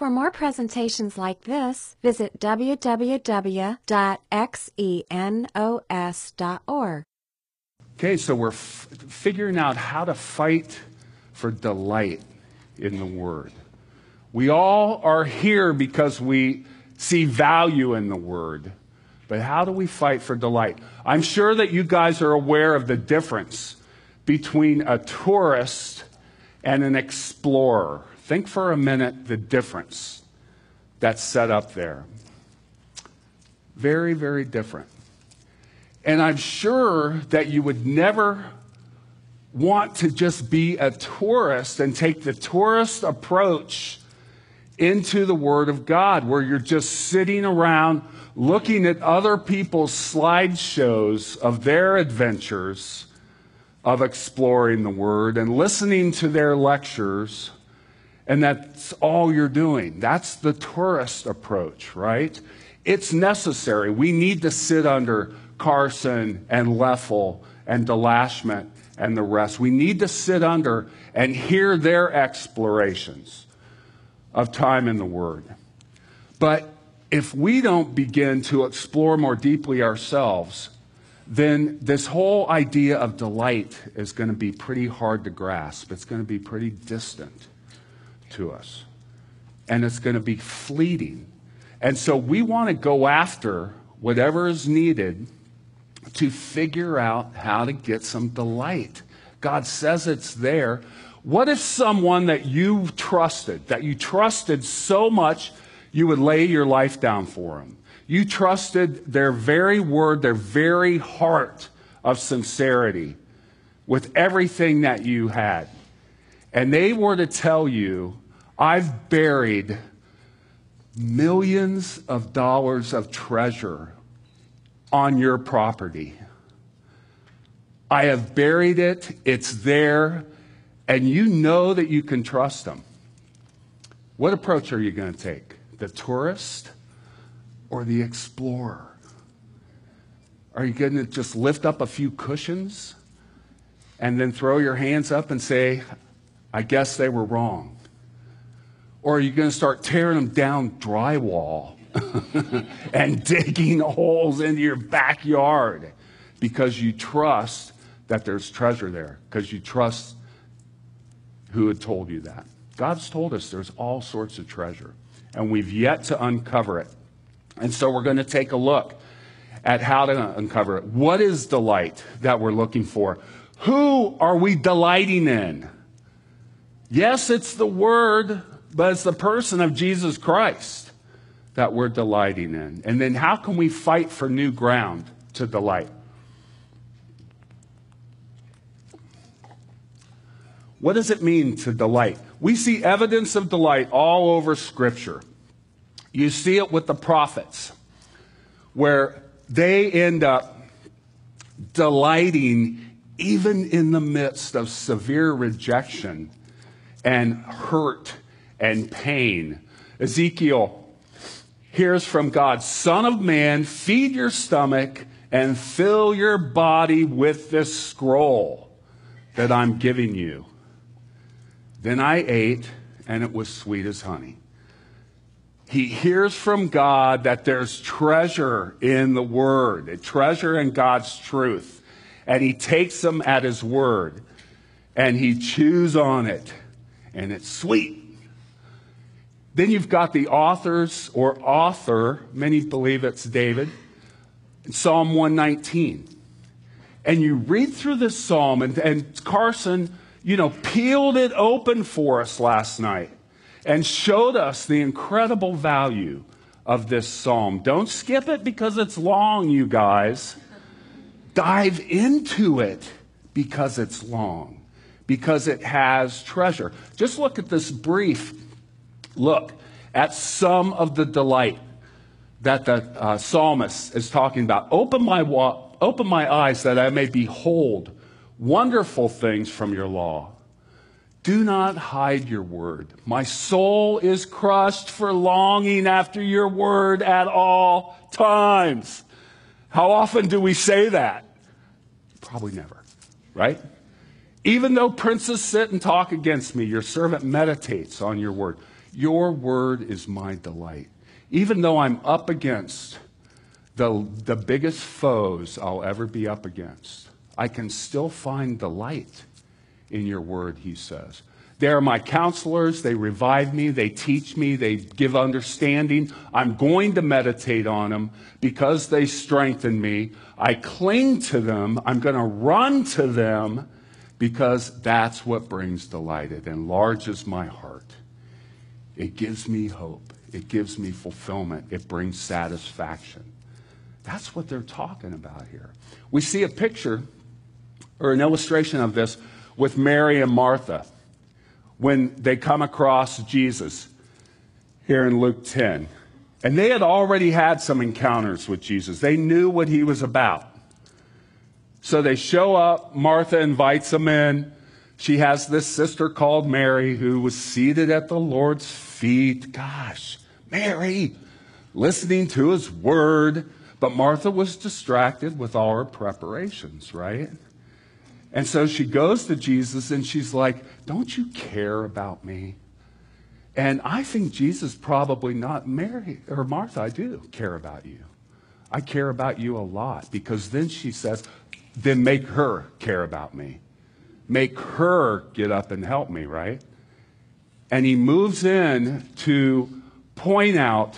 For more presentations like this, visit www.xenos.org. Okay, so we're figuring out how to fight for delight in the Word. We all are here because we see value in the Word. But how do we fight for delight? I'm sure that you guys are aware of the difference between a tourist and an explorer. Think for a minute the difference that's set up there. Very, very different. And I'm sure that you would never want to just be a tourist and take the tourist approach into the Word of God, where you're just sitting around looking at other people's slideshows of their adventures of exploring the Word and listening to their lectures, and that's all you're doing. That's the tourist approach, right? It's necessary. We need to sit under Carson and Leffel and DeLashment and the rest. We need to sit under and hear their explorations of time in the Word. But if we don't begin to explore more deeply ourselves, then this whole idea of delight is going to be pretty hard to grasp. It's going to be pretty distant to us. And it's going to be fleeting. And so we want to go after whatever is needed to figure out how to get some delight. God says it's there. What if someone that you trusted so much you would lay your life down for them? You trusted their very word, their very heart of sincerity with everything that you had. And they were to tell you, I've buried millions of dollars of treasure on your property. I have buried it. It's there. And you know that you can trust them. What approach are you going to take? The tourist or the explorer? Are you going to just lift up a few cushions and then throw your hands up and say, I guess they were wrong? Or are you going to start tearing them down drywall and digging holes into your backyard because you trust that there's treasure there, because you trust who had told you that? God's told us there's all sorts of treasure, and we've yet to uncover it. And so we're going to take a look at how to uncover it. What is delight that we're looking for? Who are we delighting in? Yes, it's the Word, but it's the person of Jesus Christ that we're delighting in. And then how can we fight for new ground to delight? What does it mean to delight? We see evidence of delight all over Scripture. You see it with the prophets, where they end up delighting even in the midst of severe rejection and hurt and pain. Ezekiel hears from God, Son of man, feed your stomach and fill your body with this scroll that I'm giving you. Then I ate, and it was sweet as honey. He hears from God that there's treasure in the Word, a treasure in God's truth. And he takes them at his word, and he chews on it, and it's sweet. Then you've got the author, many believe it's David, in Psalm 119. And you read through this psalm, and Carson, peeled it open for us last night and showed us the incredible value of this psalm. Don't skip it because it's long, you guys. Dive into it because it's long, because it has treasure. Just look at this brief look at some of the delight that the psalmist is talking about. Open my eyes that I may behold wonderful things from your law. Do not hide your word. My soul is crushed for longing after your word at all times. How often do we say that? Probably never, right? Even though princes sit and talk against me, your servant meditates on your word. Your word is my delight. Even though I'm up against the biggest foes I'll ever be up against, I can still find delight in your word, he says. They are my counselors. They revive me. They teach me. They give understanding. I'm going to meditate on them because they strengthen me. I cling to them. I'm going to run to them because that's what brings delight. It enlarges my heart. It gives me hope. It gives me fulfillment. It brings satisfaction. That's what they're talking about here. We see a picture or an illustration of this with Mary and Martha when they come across Jesus here in Luke 10. And they had already had some encounters with Jesus. They knew what he was about. So they show up. Martha invites them in. She has this sister called Mary who was seated at the Lord's feet. Gosh, Mary, listening to his word. But Martha was distracted with all her preparations, right? And so she goes to Jesus and she's like, don't you care about me? And I think Jesus probably not, Mary or Martha, I do care about you. I care about you a lot, because then she says, then make her care about me. Make her get up and help me, right? And he moves in to point out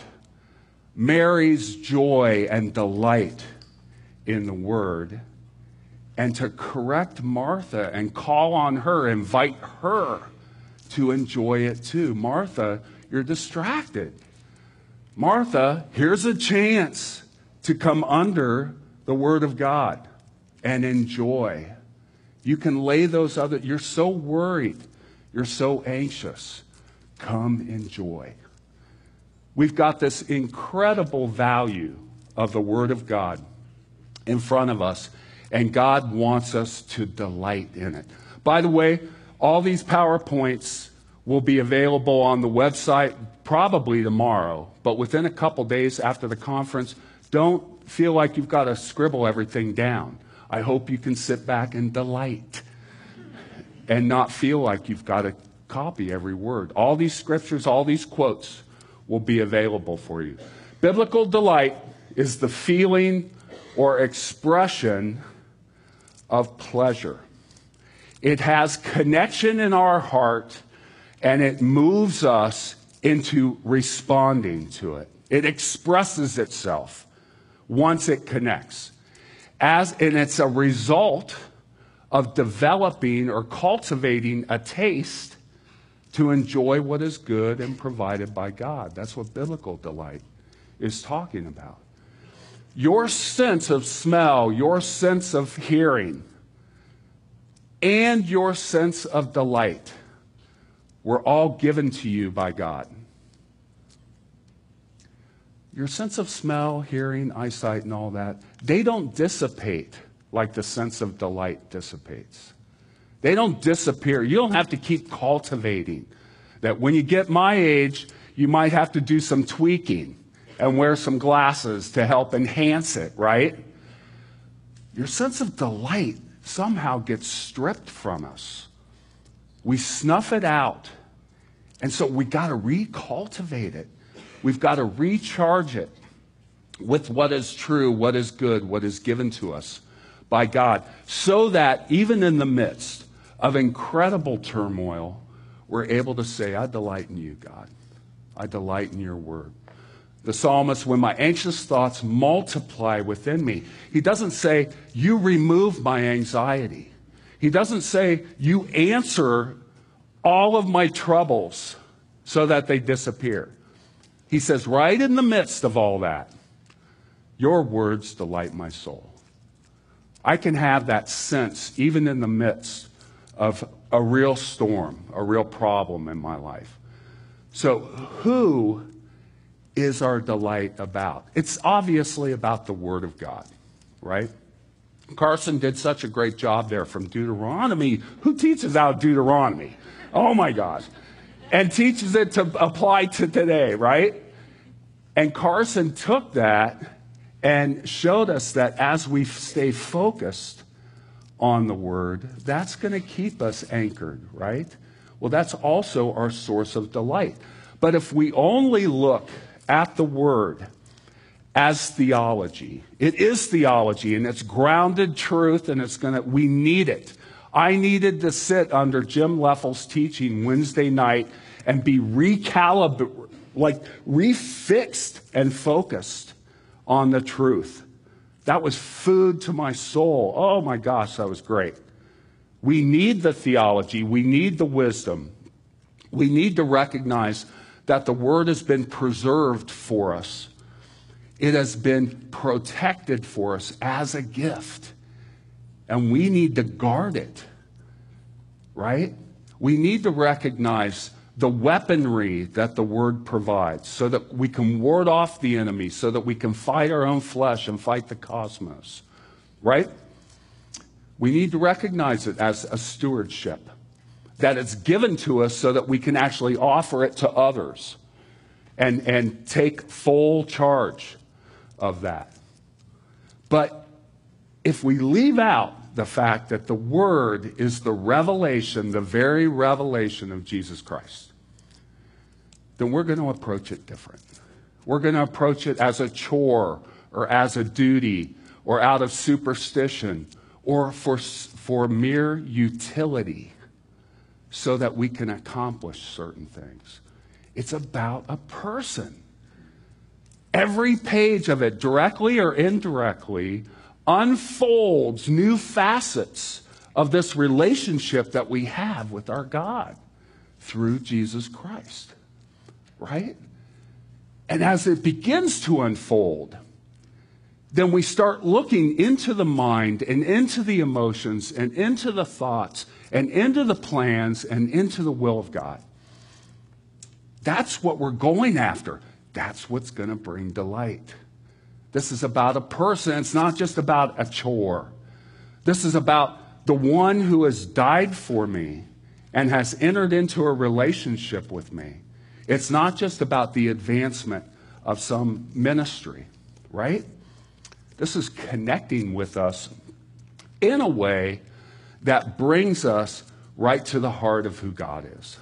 Mary's joy and delight in the word, and to correct Martha and call on her, invite her to enjoy it too. Martha, you're distracted. Martha, here's a chance to come under the word of God and enjoy. You can lay those other, you're so worried, you're so anxious. Come enjoy. We've got this incredible value of the word of God in front of us, and God wants us to delight in it. By the way, all these PowerPoints will be available on the website probably tomorrow, but within a couple days after the conference. Don't feel like you've got to scribble everything down. I hope you can sit back and delight and not feel like you've got to copy every word. All these scriptures, all these quotes will be available for you. Biblical delight is the feeling or expression of pleasure. It has connection in our heart, and it moves us into responding to it. It expresses itself once it connects. And it's a result of developing or cultivating a taste to enjoy what is good and provided by God. That's what biblical delight is talking about. Your sense of smell, your sense of hearing, and your sense of delight were all given to you by God. Your sense of smell, hearing, eyesight, and all that, they don't dissipate like the sense of delight dissipates. They don't disappear. You don't have to keep cultivating that. When you get my age, you might have to do some tweaking and wear some glasses to help enhance it, right? Your sense of delight somehow gets stripped from us. We snuff it out. And so we got to recultivate it. We've got to recharge it with what is true, what is good, what is given to us by God, so that even in the midst of incredible turmoil, we're able to say, I delight in you, God. I delight in your word. The psalmist, when my anxious thoughts multiply within me, he doesn't say, you remove my anxiety. He doesn't say, you answer all of my troubles so that they disappear. He says, right in the midst of all that, your words delight my soul. I can have that sense even in the midst of a real storm, a real problem in my life. So who is our delight about? It's obviously about the Word of God, right? Carson did such a great job there from Deuteronomy. Who teaches out Deuteronomy? Oh my gosh. And teaches it to apply to today, right? And Carson took that and showed us that as we stay focused on the Word, that's going to keep us anchored, right? Well, that's also our source of delight. But if we only look at the Word as theology, it is theology, and it's grounded truth, and we need it. I needed to sit under Jim Leffel's teaching Wednesday night and be refixed and focused on the truth. That was food to my soul. Oh my gosh, that was great. We need the theology. We need the wisdom. We need to recognize that the Word has been preserved for us. It has been protected for us as a gift. And we need to guard it, right? We need to recognize the weaponry that the Word provides so that we can ward off the enemy, so that we can fight our own flesh and fight the cosmos, right? We need to recognize it as a stewardship, that it's given to us so that we can actually offer it to others and take full charge of that. But if we leave out the fact that the Word is the revelation, the very revelation of Jesus Christ, then we're going to approach it different. We're going to approach it as a chore or as a duty or out of superstition or for mere utility so that we can accomplish certain things. It's about a person. Every page of it, directly or indirectly, unfolds new facets of this relationship that we have with our God through Jesus Christ, right? And as it begins to unfold, then we start looking into the mind and into the emotions and into the thoughts and into the plans and into the will of God. That's what we're going after. That's what's going to bring delight. This is about a person. It's not just about a chore. This is about the one who has died for me and has entered into a relationship with me. It's not just about the advancement of some ministry, right? This is connecting with us in a way that brings us right to the heart of who God is.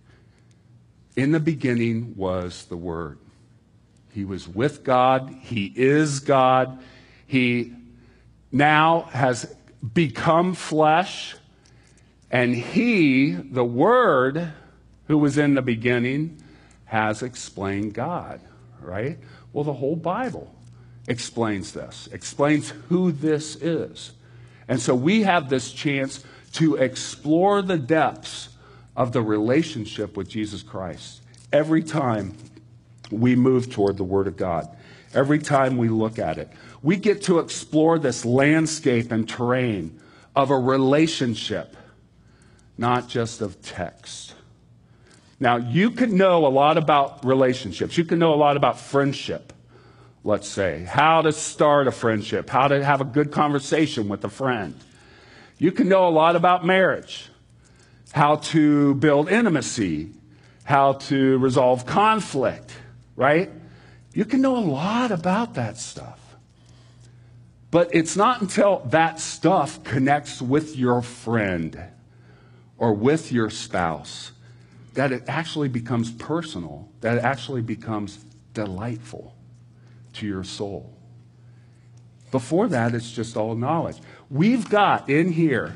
In the beginning was the Word. He was with God. He is God. He now has become flesh. And He, the Word, who was in the beginning, has explained God, right? Well, the whole Bible explains this, explains who this is. And so we have this chance to explore the depths of the relationship with Jesus Christ every time we move toward the Word of God. Every time we look at it, we get to explore this landscape and terrain of a relationship, not just of text. Now, you can know a lot about relationships. You can know a lot about friendship, let's say. How to start a friendship, how to have a good conversation with a friend. You can know a lot about marriage, how to build intimacy, how to resolve conflict, right? You can know a lot about that stuff. But it's not until that stuff connects with your friend or with your spouse that it actually becomes personal, that it actually becomes delightful to your soul. Before that, it's just all knowledge. We've got in here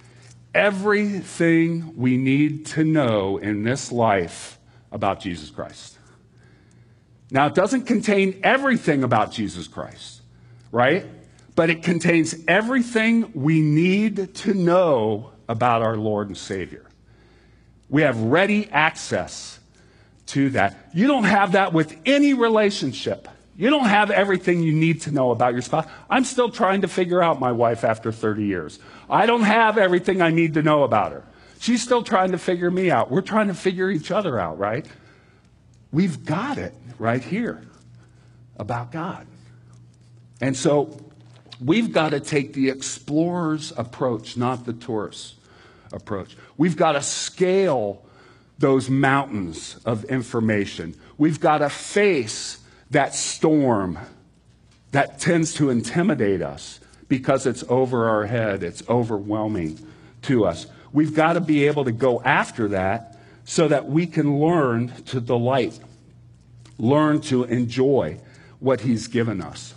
everything we need to know in this life about Jesus Christ. Now, it doesn't contain everything about Jesus Christ, right? But it contains everything we need to know about our Lord and Savior. We have ready access to that. You don't have that with any relationship. You don't have everything you need to know about your spouse. I'm still trying to figure out my wife after 30 years. I don't have everything I need to know about her. She's still trying to figure me out. We're trying to figure each other out, right? We've got it right here about God. And so we've got to take the explorer's approach, not the tourist's approach. We've got to scale those mountains of information. We've got to face that storm that tends to intimidate us because it's over our head. It's overwhelming to us. We've got to be able to go after that so that we can learn to delight, learn to enjoy what he's given us.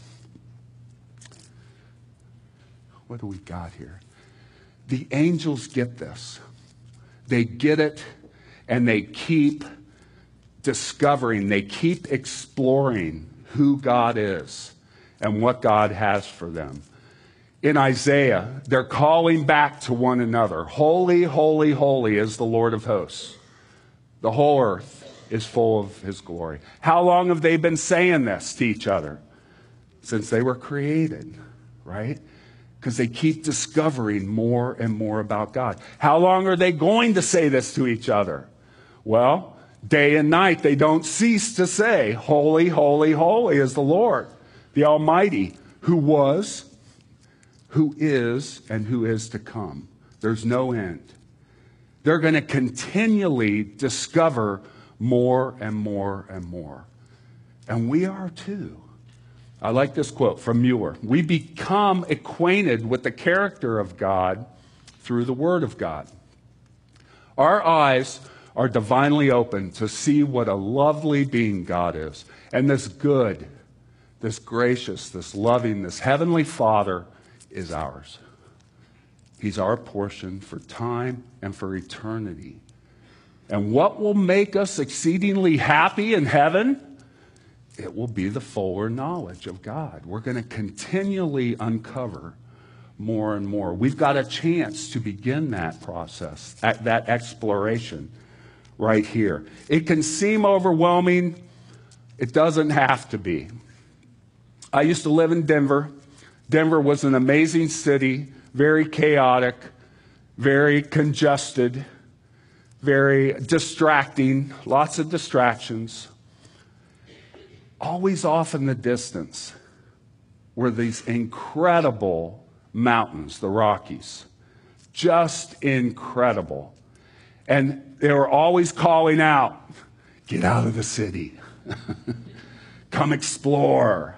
What do we got here? The angels get this. They get it, and they keep discovering, they keep exploring who God is and what God has for them. In Isaiah, they're calling back to one another. Holy, holy, holy is the Lord of hosts. The whole earth is full of his glory. How long have they been saying this to each other? Since they were created, right? Because they keep discovering more and more about God. How long are they going to say this to each other? Well, day and night they don't cease to say, holy, holy, holy is the Lord, the Almighty, who was, who is, and who is to come. There's no end. They're going to continually discover more and more and more. And we are too. I like this quote from Mueller. We become acquainted with the character of God through the Word of God. Our eyes are divinely open to see what a lovely being God is. And this good, this gracious, this loving, this heavenly Father is ours. He's our portion for time and for eternity. And what will make us exceedingly happy in heaven? It will be the fuller knowledge of God. We're going to continually uncover more and more. We've got a chance to begin that process, that exploration right here. It can seem overwhelming. It doesn't have to be. I used to live in Denver. Denver was an amazing city, very chaotic, very congested, very distracting, lots of distractions. Always off in the distance were these incredible mountains, the Rockies. Just incredible. And they were always calling out, get out of the city. Come explore.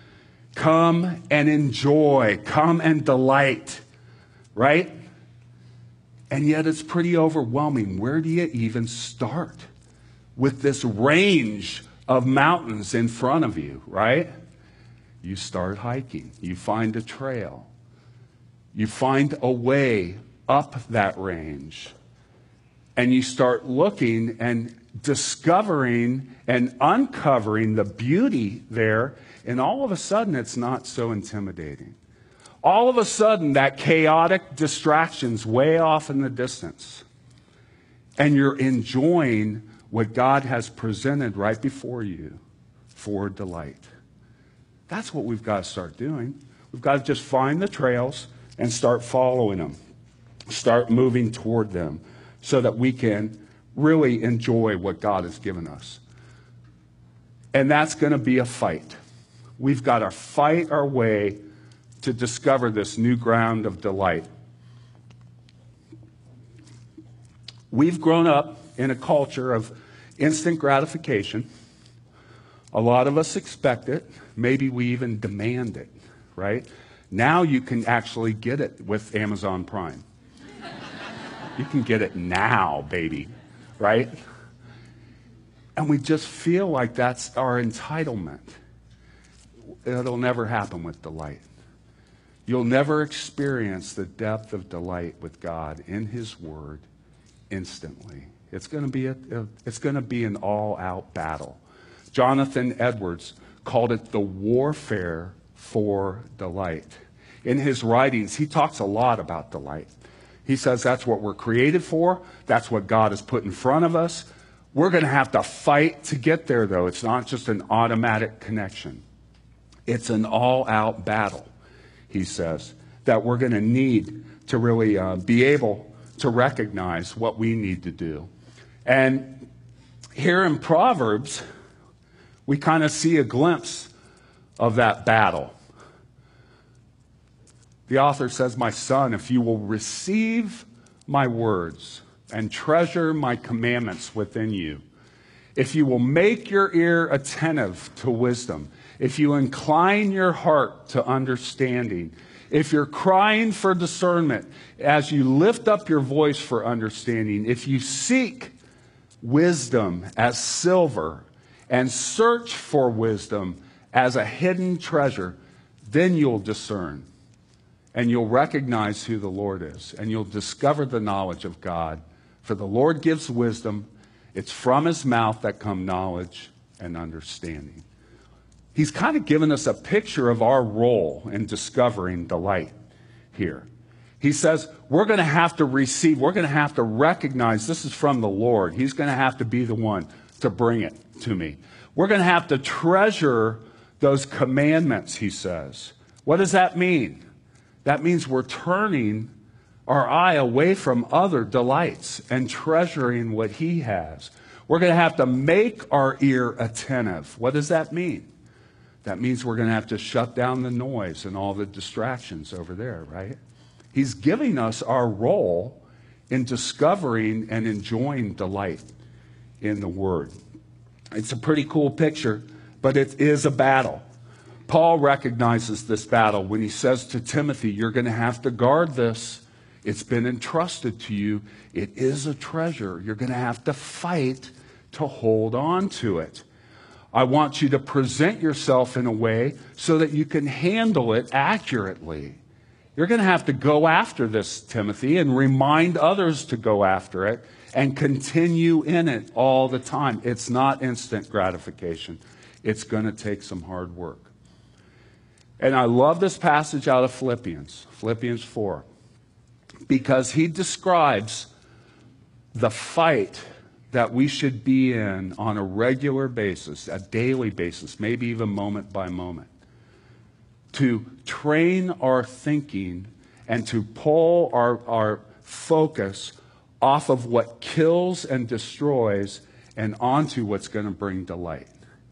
Come and enjoy. Come and delight. Right? And yet it's pretty overwhelming. Where do you even start with this range of mountains in front of you, right? You start hiking. You find a trail. You find a way up that range. And you start looking and discovering and uncovering the beauty there. And all of a sudden, it's not so intimidating. All of a sudden, that chaotic distraction's way off in the distance. And you're enjoying what God has presented right before you for delight. That's what we've got to start doing. We've got to just find the trails and start following them. Start moving toward them so that we can really enjoy what God has given us. And that's going to be a fight. We've got to fight our way to discover this new ground of delight. We've grown up in a culture of instant gratification. A lot of us expect it. Maybe we even demand it, right? Now you can actually get it with Amazon Prime. You can get it now, baby, right? And we just feel like that's our entitlement. It'll never happen with delight. You'll never experience the depth of delight with God in His Word instantly. It's going to be an all-out battle. Jonathan Edwards called it the warfare for delight. In his writings, he talks a lot about delight. He says that's what we're created for. That's what God has put in front of us. We're going to have to fight to get there, though. It's not just an automatic connection. It's an all-out battle, he says, that we're going to need to really be able to recognize what we need to do. And here in Proverbs, we kind of see a glimpse of that battle. The author says, my son, if you will receive my words and treasure my commandments within you, if you will make your ear attentive to wisdom, if you incline your heart to understanding, if you're crying for discernment as you lift up your voice for understanding, if you seek wisdom as silver and search for wisdom as a hidden treasure, then you'll discern and you'll recognize who the Lord is and you'll discover the knowledge of God. For the Lord gives wisdom. It's from his mouth that come knowledge and understanding. He's kind of given us a picture of our role in discovering delight here. He says we're going to have to receive, we're going to have to recognize this is from the Lord. He's going to have to be the one to bring it to me. We're going to have to treasure those commandments, he says. What does that mean? That means we're turning our eye away from other delights and treasuring what he has. We're going to have to make our ear attentive. What does that mean? That means we're going to have to shut down the noise and all the distractions over there, right? He's giving us our role in discovering and enjoying delight in the Word. It's a pretty cool picture, but it is a battle. Paul recognizes this battle when he says to Timothy, you're going to have to guard this. It's been entrusted to you. It is a treasure. You're going to have to fight to hold on to it. I want you to present yourself in a way so that you can handle it accurately. You're going to have to go after this, Timothy, and remind others to go after it and continue in it all the time. It's not instant gratification. It's going to take some hard work. And I love this passage out of Philippians 4, because he describes the fight that we should be in on a regular basis, a daily basis, maybe even moment by moment, to train our thinking and to pull our focus off of what kills and destroys and onto what's going to bring delight.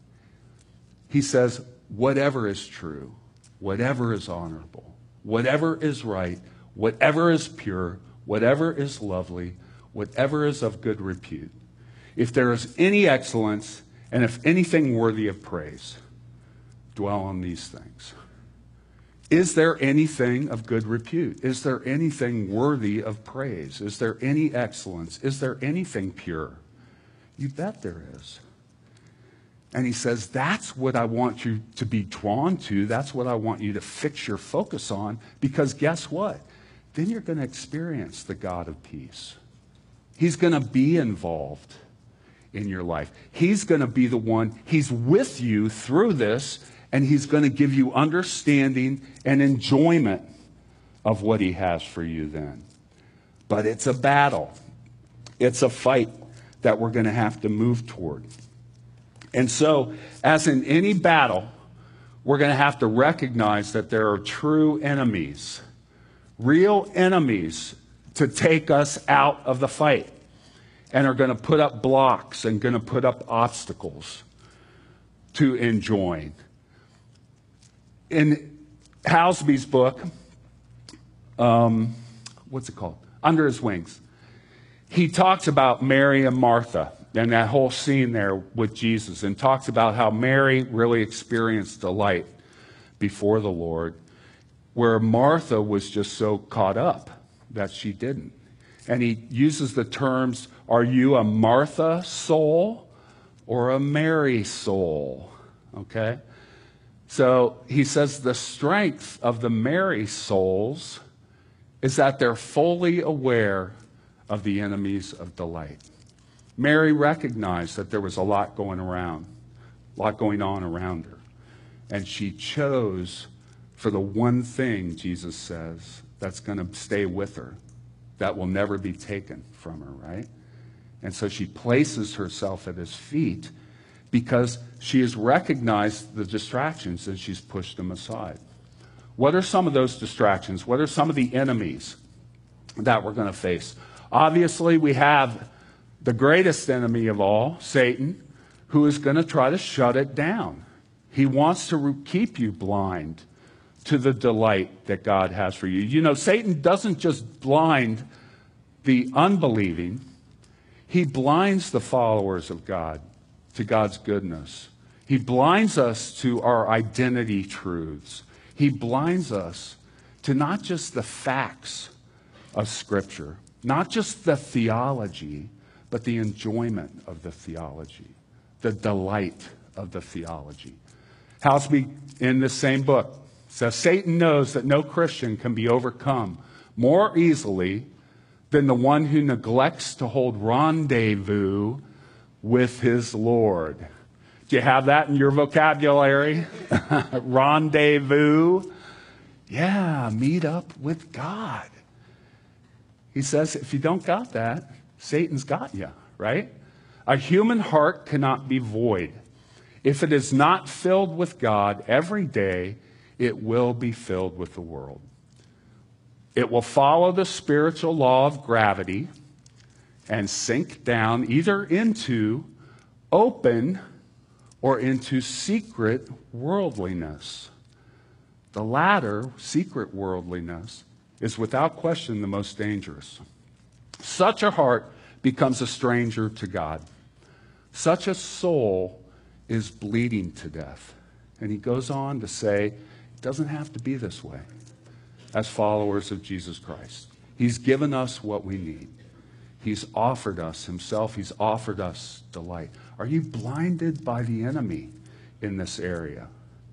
He says, whatever is true, whatever is honorable, whatever is right, whatever is pure, whatever is lovely, whatever is of good repute, if there is any excellence and if anything worthy of praise, dwell on these things. Is there anything of good repute? Is there anything worthy of praise? Is there any excellence? Is there anything pure? You bet there is. And he says, that's what I want you to be drawn to. That's what I want you to fix your focus on. Because guess what? Then you're going to experience the God of peace. He's going to be involved in your life. He's going to be the one. He's with you through this. And he's going to give you understanding and enjoyment of what he has for you then. But it's a battle. It's a fight that we're going to have to move toward. And so, as in any battle, we're going to have to recognize that there are true enemies, real enemies to take us out of the fight, and are going to put up blocks and going to put up obstacles to enjoying. In Housby's book, what's it called? Under His Wings, he talks about Mary and Martha and that whole scene there with Jesus, and talks about how Mary really experienced delight before the Lord, where Martha was just so caught up that she didn't. And he uses the terms, are you a Martha soul or a Mary soul? Okay? So he says the strength of the Mary souls is that they're fully aware of the enemies of delight. Mary recognized that there was a lot going on around her. And she chose for the one thing, Jesus says, that's going to stay with her, that will never be taken from her, right? And so she places herself at his feet because she has recognized the distractions and she's pushed them aside. What are some of those distractions? What are some of the enemies that we're going to face? Obviously, we have the greatest enemy of all, Satan, who is going to try to shut it down. He wants to keep you blind to the delight that God has for you. You know, Satan doesn't just blind the unbelieving. He blinds the followers of God to God's goodness. He blinds us to our identity truths. He blinds us to not just the facts of Scripture, not just the theology, but the enjoyment of the theology, the delight of the theology. Housby, in this same book, says Satan knows that no Christian can be overcome more easily than the one who neglects to hold rendezvous with his Lord. Do you have that in your vocabulary? Rendezvous. Yeah, meet up with God. He says if you don't got that, Satan's got you, right? A human heart cannot be void. If it is not filled with God every day, it will be filled with the world. It will follow the spiritual law of gravity and sink down either into open or into secret worldliness. The latter, secret worldliness, is without question the most dangerous. Such a heart becomes a stranger to God. Such a soul is bleeding to death. And he goes on to say, it doesn't have to be this way as followers of Jesus Christ. He's given us what we need. He's offered us himself. He's offered us delight. Are you blinded by the enemy in this area?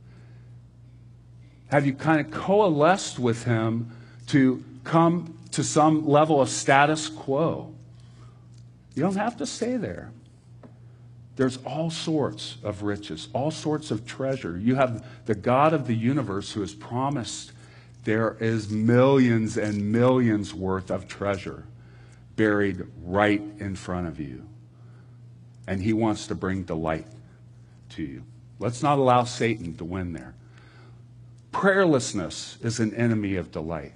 Have you kind of coalesced with him to come to some level of status quo? You don't have to stay there. There's all sorts of riches, all sorts of treasure. You have the God of the universe who has promised there is millions and millions worth of treasure buried right in front of you. And he wants to bring delight to you. Let's not allow Satan to win there. Prayerlessness is an enemy of delight.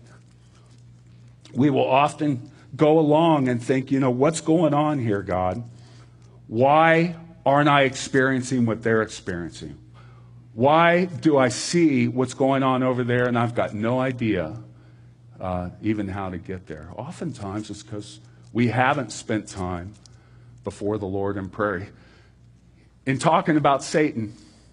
We will often go along and think, what's going on here, God? Why aren't I experiencing what they're experiencing? Why do I see what's going on over there and I've got no idea even how to get there? Oftentimes it's because we haven't spent time before the Lord in prayer. In talking about Satan,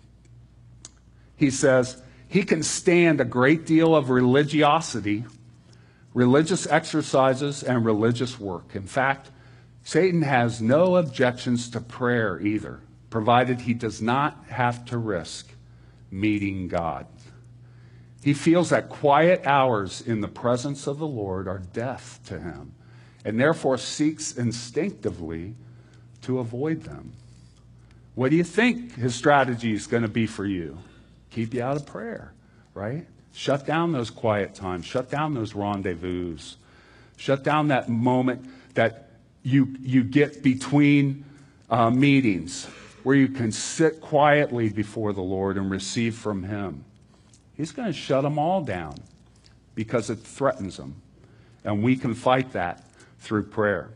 he says he can stand a great deal of religiosity, religious exercises, and religious work. In fact, Satan has no objections to prayer either, provided he does not have to risk meeting God. He feels that quiet hours in the presence of the Lord are death to him, and therefore seeks instinctively to avoid them. What do you think his strategy is going to be for you? Keep you out of prayer, right? Shut down those quiet times. Shut down those rendezvous. Shut down that moment that you get between meetings where you can sit quietly before the Lord and receive from him. He's going to shut them all down because it threatens them. And we can fight that through prayer.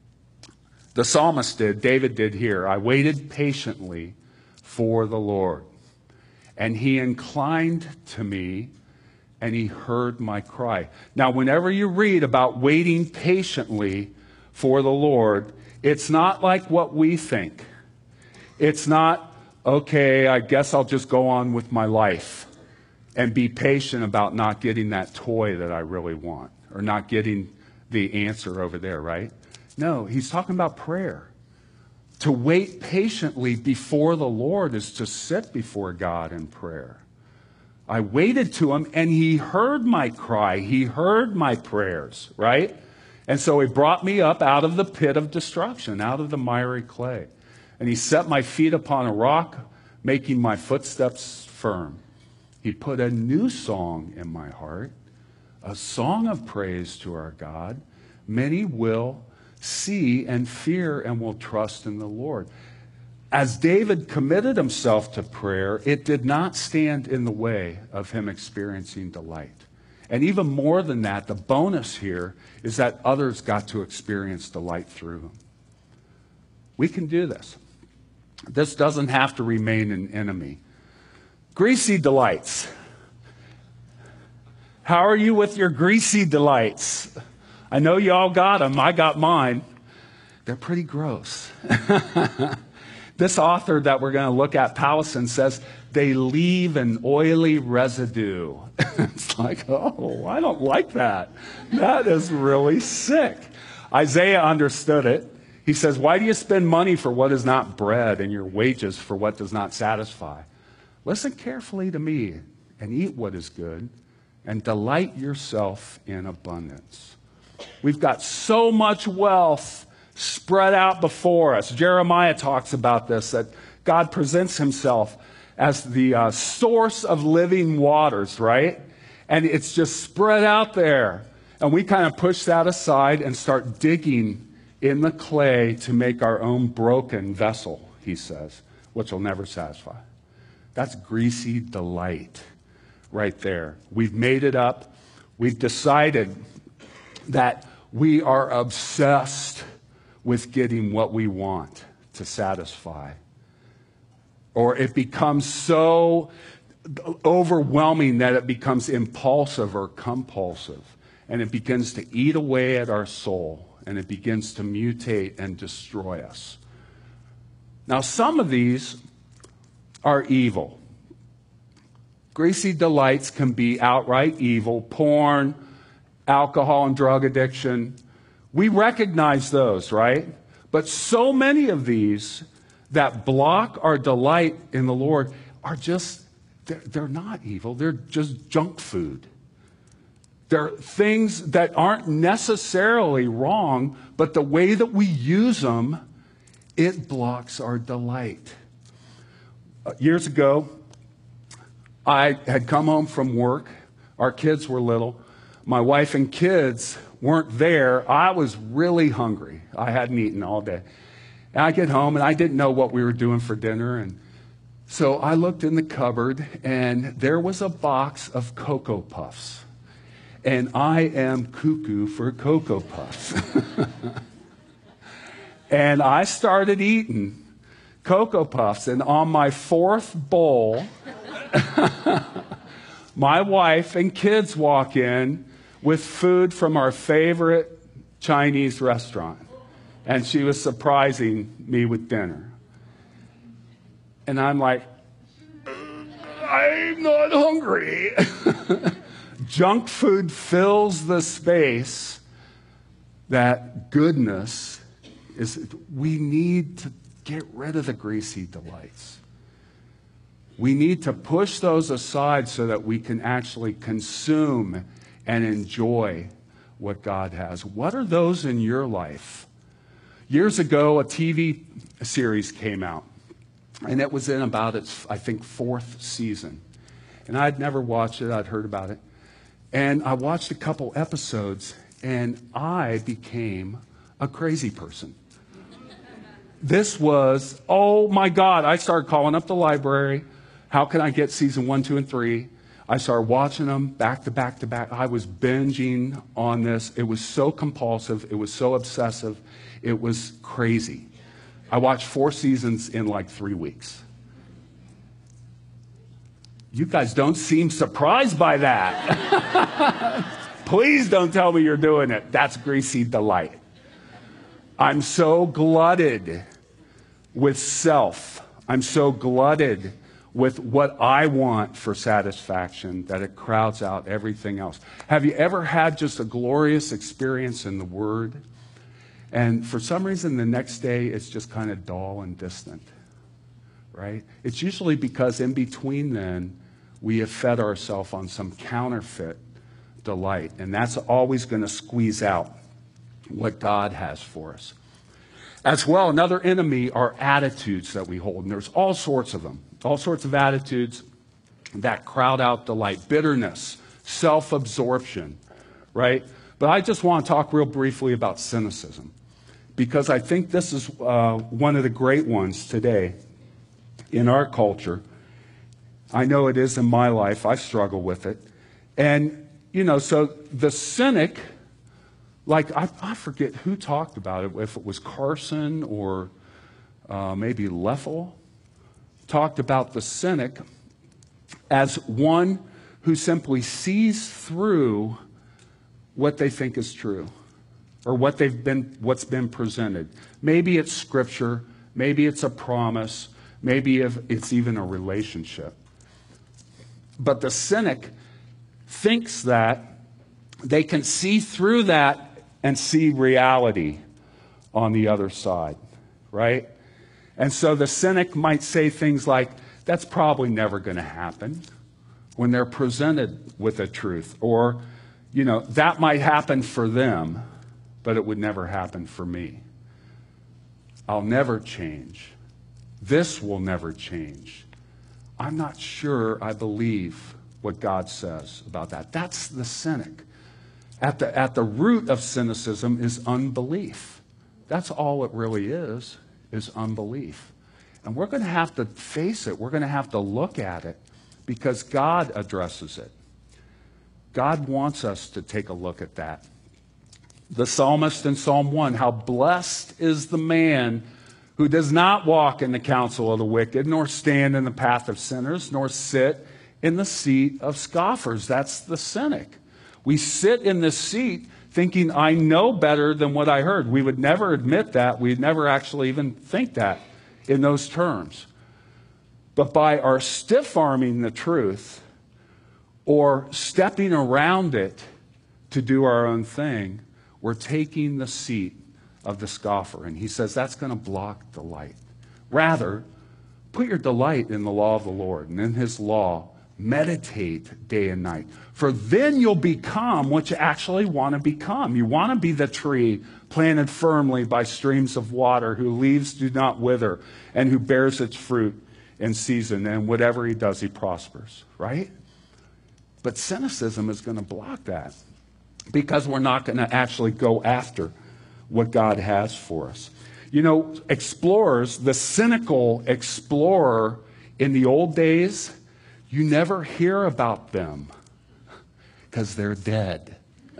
The psalmist did, David did here. I waited patiently for the Lord, and he inclined to me, and he heard my cry. Now, whenever you read about waiting patiently for the Lord, it's not like what we think. It's not, okay, I guess I'll just go on with my life and be patient about not getting that toy that I really want or not getting the answer over there, right? No, he's talking about prayer. To wait patiently before the Lord is to sit before God in prayer. I waited to him, and he heard my cry. He heard my prayers, right? And so he brought me up out of the pit of destruction, out of the miry clay. And he set my feet upon a rock, making my footsteps firm. He put a new song in my heart, a song of praise to our God. Many will see and fear and will trust in the Lord. As David committed himself to prayer, it did not stand in the way of him experiencing delight. And even more than that, the bonus here is that others got to experience delight through him. We can do this. This doesn't have to remain an enemy. Greasy delights. How are you with your greasy delights? I know you all got them. I got mine. They're pretty gross. This author that we're going to look at, Powison, says they leave an oily residue. It's like, oh, I don't like that. That is really sick. Isaiah understood it. He says, why do you spend money for what is not bread and your wages for what does not satisfy? Listen carefully to me and eat what is good and delight yourself in abundance. We've got so much wealth spread out before us. Jeremiah talks about this, that God presents himself as the source of living waters, right? And it's just spread out there. And we kind of push that aside and start digging in the clay to make our own broken vessel, he says, which will never satisfy. That's greasy delight right there. We've made it up. We've decided that we are obsessed with getting what we want to satisfy. Or it becomes so overwhelming that it becomes impulsive or compulsive. And it begins to eat away at our soul. And it begins to mutate and destroy us. Now, some of these are evil. Greasy delights can be outright evil. Porn, alcohol and drug addiction. We recognize those, right? But so many of these that block our delight in the Lord are just, they're not evil. They're just junk food. They're things that aren't necessarily wrong, but the way that we use them, it blocks our delight. Years ago, I had come home from work. Our kids were little. My wife and kids weren't there. I was really hungry. I hadn't eaten all day. And I get home, and I didn't know what we were doing for dinner. And so I looked in the cupboard, and there was a box of Cocoa Puffs. And I am cuckoo for Cocoa Puffs. And I started eating Cocoa Puffs. And on my fourth bowl, my wife and kids walk in with food from our favorite Chinese restaurant. And she was surprising me with dinner. And I'm like, I'm not hungry. Junk food fills the space that goodness is. We need to get rid of the greasy delights. We need to push those aside so that we can actually consume and enjoy what God has. What are those in your life? Years ago, a TV series came out, and it was in about its, I think, 4th season. And I'd never watched it. I'd heard about it. And I watched a couple episodes, and I became a crazy person. This was, oh my God, I started calling up the library. How can I get season 1, 2, and 3? I started watching them back to back to back. I was binging on this. It was so compulsive. It was so obsessive. It was crazy. I watched 4 seasons in like 3 weeks. You guys don't seem surprised by that. Please don't tell me you're doing it. That's greasy delight. I'm so glutted with self. I'm so glutted with what I want for satisfaction that it crowds out everything else. Have you ever had just a glorious experience in the Word? And for some reason, the next day, it's just kind of dull and distant, right? It's usually because in between then, we have fed ourselves on some counterfeit delight. And that's always going to squeeze out what God has for us. As well, another enemy are attitudes that we hold. And there's all sorts of them. All sorts of attitudes that crowd out delight. Bitterness, self-absorption, right? But I just want to talk real briefly about cynicism. Because I think this is one of the great ones today in our culture. I know it is in my life. I struggle with it. And, you know, so the cynic, like, I forget who talked about it, if it was Carson or maybe Leffel, talked about the cynic as one who simply sees through what they think is true or what's been presented. Maybe it's scripture, maybe it's a promise, maybe it's even a relationship. But the cynic thinks that they can see through that and see reality on the other side, right? And so the cynic might say things like, that's probably never going to happen, when they're presented with a truth. Or, that might happen for them, but it would never happen for me. I'll never change. This will never change. I'm not sure I believe what God says about that. That's the cynic. At the root of cynicism is unbelief. That's all it really is unbelief. And we're going to have to face it. We're going to have to look at it because God addresses it. God wants us to take a look at that. The psalmist in Psalm 1, how blessed is the man who does not walk in the counsel of the wicked, nor stand in the path of sinners, nor sit in the seat of scoffers. That's the cynic. We sit in this seat thinking, I know better than what I heard. We would never admit that. We'd never actually even think that in those terms. But by our stiff-arming the truth or stepping around it to do our own thing, we're taking the seat of the scoffer. And he says that's going to block delight. Rather, put your delight in the law of the Lord, and in his law meditate day and night. For then you'll become what you actually want to become. You want to be the tree planted firmly by streams of water, whose leaves do not wither, and who bears its fruit in season. And whatever he does, he prospers, right? But cynicism is going to block that because we're not going to actually go after what God has for us. Explorers, the cynical explorer in the old days, you never hear about them because they're dead.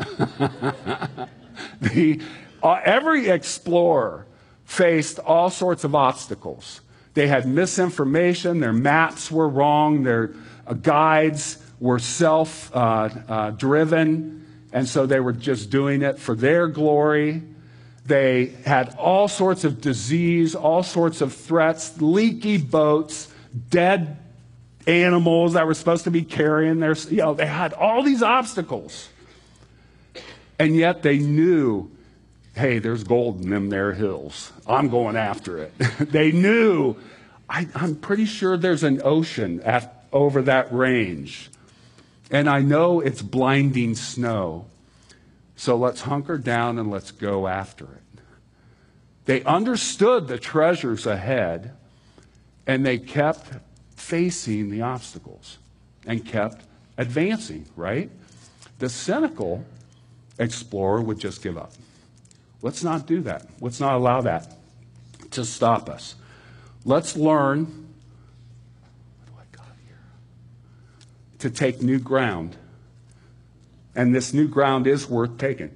Every explorer faced all sorts of obstacles. They had misinformation, their maps were wrong, their guides were self-driven, and so they were just doing it for their glory. They had all sorts of disease, all sorts of threats, leaky boats, dead animals that were supposed to be carrying their, they had all these obstacles. And yet they knew, hey, there's gold in them there hills. I'm going after it. They knew, I'm pretty sure there's an ocean over that range. And I know it's blinding snow. So let's hunker down and let's go after it. They understood the treasures ahead, and they kept facing the obstacles and kept advancing, right? The cynical explorer would just give up. Let's not do that. Let's not allow that to stop us. Let's learn, what do I got here? To take new ground. And this new ground is worth taking.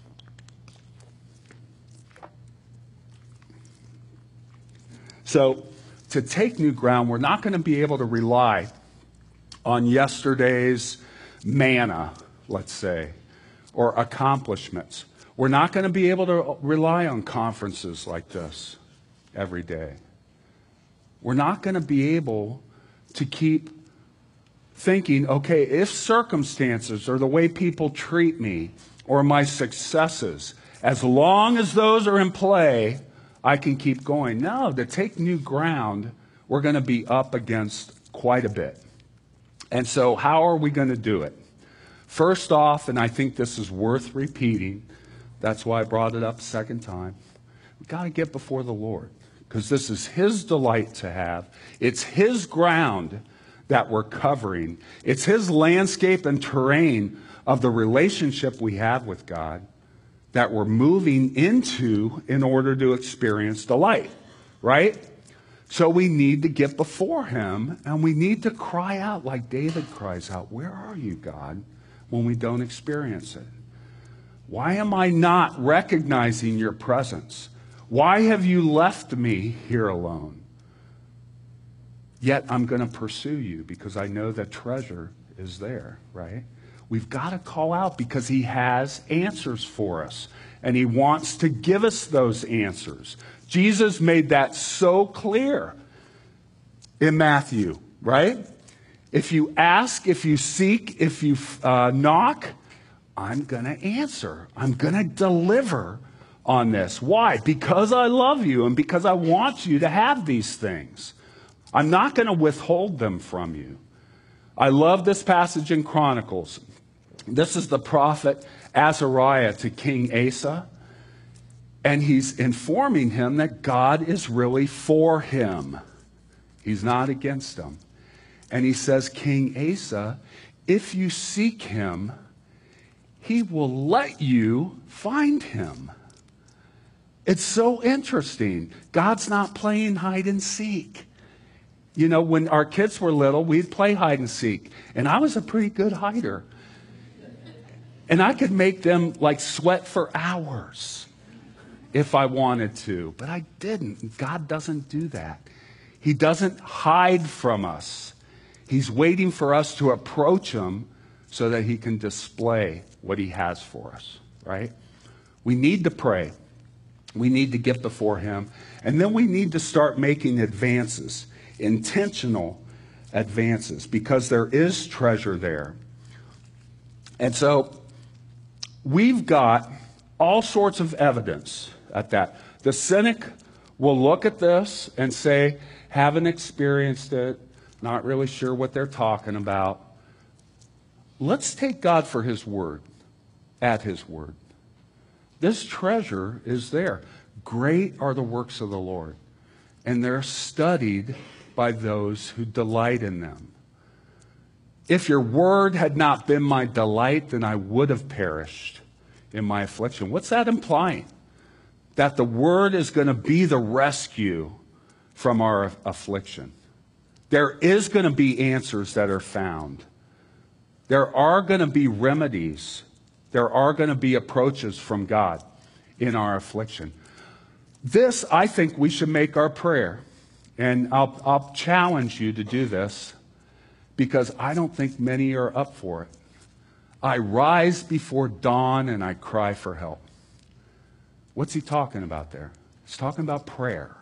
So, to take new ground, we're not going to be able to rely on yesterday's manna, let's say, or accomplishments. We're not going to be able to rely on conferences like this every day. We're not going to be able to keep thinking, okay, if circumstances or the way people treat me or my successes, as long as those are in play, I can keep going. No, to take new ground, we're going to be up against quite a bit. And so how are we going to do it? First off, and I think this is worth repeating, that's why I brought it up a second time, we've got to get before the Lord because this is his delight to have. It's his ground that we're covering. It's his landscape and terrain of the relationship we have with God that we're moving into in order to experience delight, right? So we need to get before him and we need to cry out like David cries out, where are you, God, when we don't experience it? Why am I not recognizing your presence? Why have you left me here alone? Yet I'm going to pursue you because I know that treasure is there, right? We've got to call out because he has answers for us. And he wants to give us those answers. Jesus made that so clear in Matthew, right? If you ask, if you seek, if you knock, I'm going to answer. I'm going to deliver on this. Why? Because I love you and because I want you to have these things. I'm not going to withhold them from you. I love this passage in Chronicles. This is the prophet Azariah to King Asa. And he's informing him that God is really for him. He's not against him. And he says, King Asa, if you seek him, he will let you find him. It's so interesting. God's not playing hide and seek. You know, when our kids were little, we'd play hide and seek. And I was a pretty good hider. And I could make them like sweat for hours if I wanted to. But I didn't. God doesn't do that. He doesn't hide from us. He's waiting for us to approach him so that he can display what he has for us, right? We need to pray. We need to get before him. And then we need to start making advances, intentional advances, because there is treasure there. And so we've got all sorts of evidence at that. The cynic will look at this and say, haven't experienced it, not really sure what they're talking about. Let's take God for his word, at his word. This treasure is there. Great are the works of the Lord, and they're studied by those who delight in them. If your word had not been my delight, then I would have perished in my affliction. What's that implying? That the word is going to be the rescue from our affliction. There is going to be answers that are found. There are going to be remedies. There are going to be approaches from God in our affliction. This, I think, we should make our prayer. And I'll challenge you to do this because I don't think many are up for it. I rise before dawn and I cry for help. What's he talking about there? He's talking about prayer.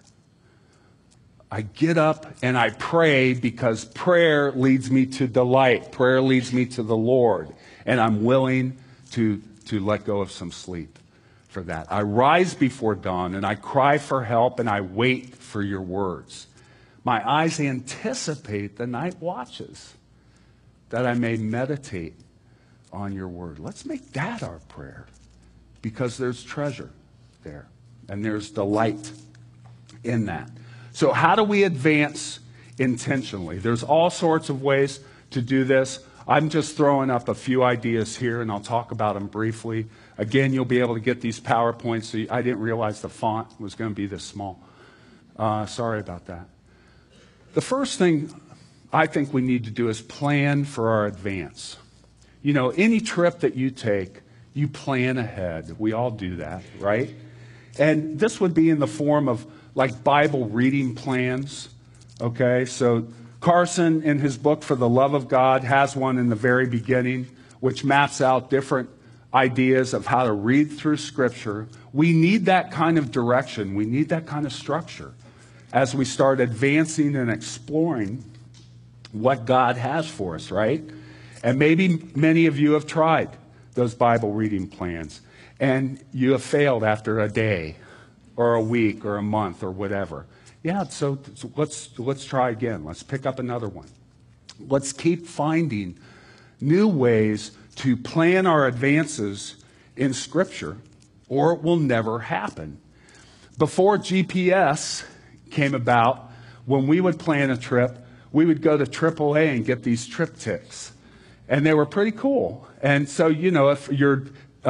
I get up and I pray because prayer leads me to delight. Prayer leads me to the Lord. And I'm willing to let go of some sleep for that. I rise before dawn and I cry for help and I wait for your words. My eyes anticipate the night watches that I may meditate on your word. Let's make that our prayer because there's treasure there and there's delight in that. So how do we advance intentionally? There's all sorts of ways to do this. I'm just throwing up a few ideas here, and I'll talk about them briefly. Again, you'll be able to get these PowerPoints. So I didn't realize the font was going to be this small. Sorry about that. The first thing I think we need to do is plan for our advance. You know, any trip that you take, you plan ahead. We all do that, right? And this would be in the form of like Bible reading plans, okay? So Carson, in his book For the Love of God, has one in the very beginning, which maps out different ideas of how to read through Scripture. We need that kind of direction. We need that kind of structure as we start advancing and exploring what God has for us, right? And maybe many of you have tried those Bible reading plans, and you have failed after a day or a week or a month or whatever. Yeah, so let's try again. Let's pick up another one. Let's keep finding new ways to plan our advances in Scripture, or it will never happen. Before GPS came about, when we would plan a trip, we would go to AAA and get these triptychs. And they were pretty cool. And so, you know, if your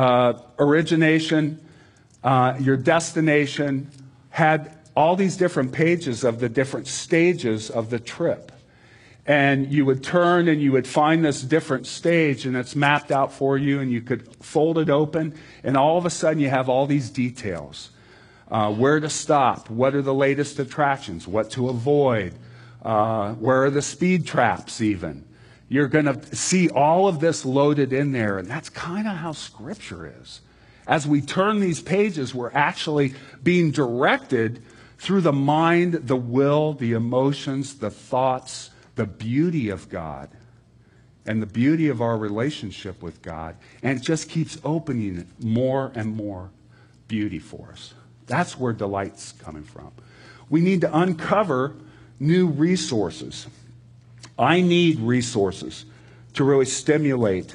origination, your destination had all these different pages of the different stages of the trip. And you would turn and you would find this different stage, and it's mapped out for you, and you could fold it open, and all of a sudden you have all these details. Where to stop, what are the latest attractions, what to avoid, where are the speed traps even. You're going to see all of this loaded in there, and that's kind of how Scripture is. As we turn these pages, we're actually being directed through the mind, the will, the emotions, the thoughts, the beauty of God, and the beauty of our relationship with God. And it just keeps opening it more and more beauty for us. That's where delight's coming from. We need to uncover new resources. I need resources to really stimulate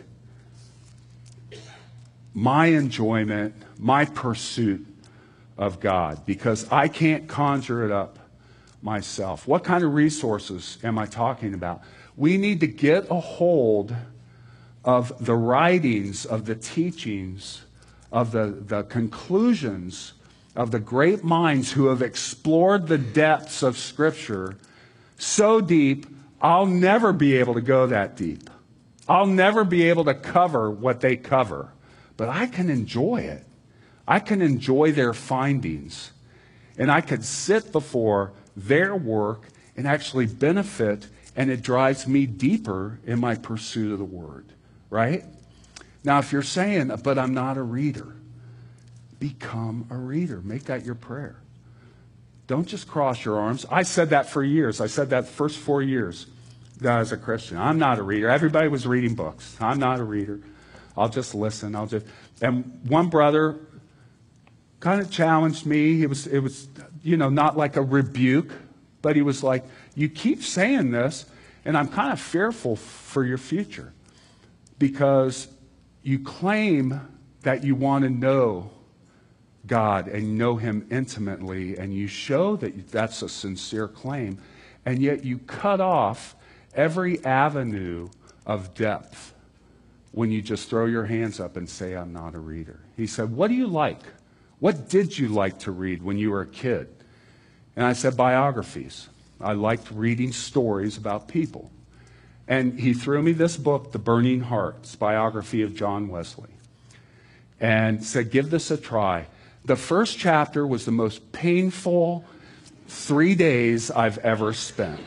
my enjoyment, my pursuit of God, because I can't conjure it up myself. What kind of resources am I talking about? We need to get a hold of the writings, of the teachings, of the conclusions of the great minds who have explored the depths of Scripture so deep, I'll never be able to go that deep. I'll never be able to cover what they cover. But I can enjoy it. I can enjoy their findings. And I can sit before their work and actually benefit, and it drives me deeper in my pursuit of the Word. Right? Now, if you're saying, but I'm not a reader, become a reader. Make that your prayer. Don't just cross your arms. I said that for years. I said that the first 4 years that I was a Christian. I'm not a reader. Everybody was reading books. I'm not a reader. I'll just listen. And one brother kind of challenged me. It was not like a rebuke, but he was like, you keep saying this, and I'm kind of fearful for your future because you claim that you want to know God and know Him intimately, and you show that that's a sincere claim, and yet you cut off every avenue of depth when you just throw your hands up and say, I'm not a reader. He said, what do you like? What did you like to read when you were a kid? And I said, biographies. I liked reading stories about people. And he threw me this book, The Burning Heart, it's a biography of John Wesley, and said, give this a try. The first chapter was the most painful 3 days I've ever spent.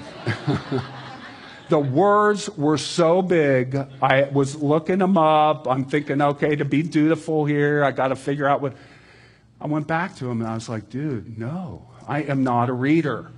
The words were so big. I was looking them up. I'm thinking, okay, to be dutiful here, I got to figure out what. I went back to him and I was like, dude, no, I am not a reader.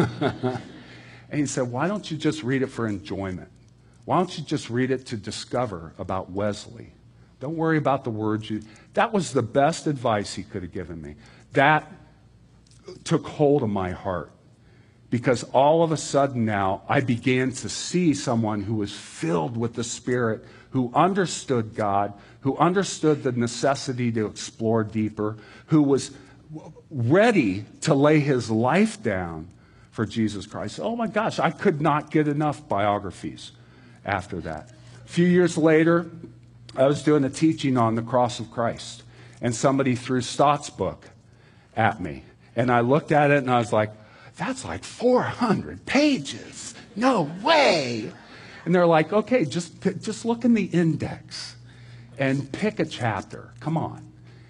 And he said, why don't you just read it for enjoyment? Why don't you just read it to discover about Wesley? Don't worry about the words. That was the best advice he could have given me. That took hold of my heart. Because all of a sudden now, I began to see someone who was filled with the Spirit, who understood God, who understood the necessity to explore deeper, who was ready to lay his life down for Jesus Christ. Oh my gosh, I could not get enough biographies after that. A few years later, I was doing a teaching on the cross of Christ, and somebody threw Stott's book at me. And I looked at it and I was like, that's like 400 pages. No way. And they're like, okay, just look in the index and pick a chapter. Come on.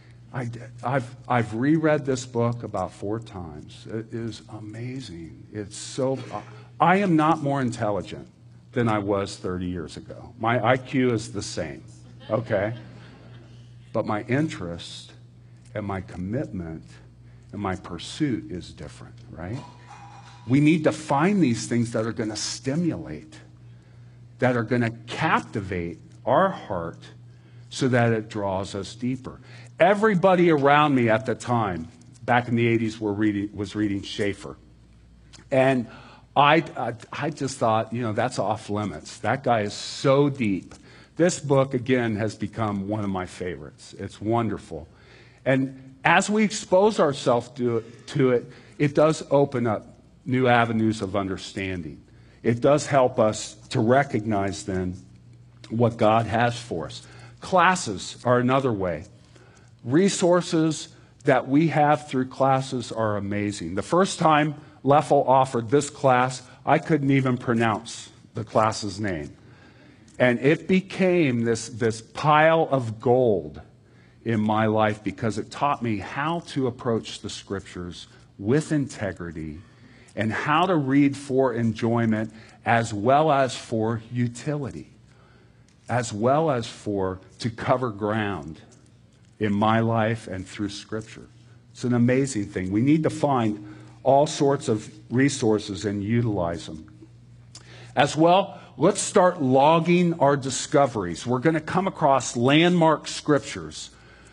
I've reread this book about 4 times. It is amazing. It's so. I am not more intelligent than I was 30 years ago. My IQ is the same. Okay? But my interest and my commitment and my pursuit is different, right? We need to find these things that are going to stimulate, that are going to captivate our heart so that it draws us deeper. Everybody around me at the time, back in the 80s, was reading Schaeffer. And I just thought, that's off limits. That guy is so deep. This book, again, has become one of my favorites. It's wonderful. And as we expose ourselves to it, it does open up new avenues of understanding. It does help us to recognize then what God has for us. Classes are another way. Resources that we have through classes are amazing. The first time Leffel offered this class, I couldn't even pronounce the class's name. And it became this pile of gold in my life because it taught me how to approach the Scriptures with integrity and how to read for enjoyment as well as for utility, as well as to cover ground in my life and through Scripture. It's an amazing thing. We need to find all sorts of resources and utilize them. As well, let's start logging our discoveries. We're going to come across landmark scriptures